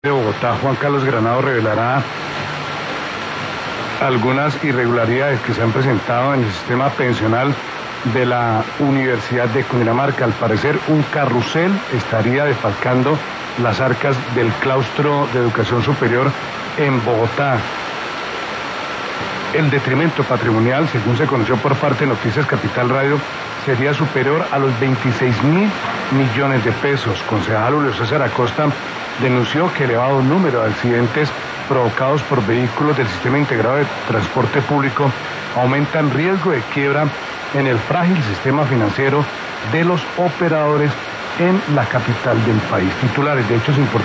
de Bogotá, Juan Carlos Granado, revelará algunas irregularidades que se han presentado en el sistema pensional de la Universidad de Cundinamarca. Al parecer, un carrusel estaría defalcando las arcas del claustro de educación superior en Bogotá. El detrimento patrimonial, según se conoció por parte de Noticias Capital Radio, sería superior a los 26.000 millones de pesos. Concejal Julio César Acosta denunció que elevado número de accidentes provocados por vehículos del Sistema Integrado de Transporte Público aumentan riesgo de quiebra en el frágil sistema financiero de los operadores en la capital del país. Titulares de hechos importantes.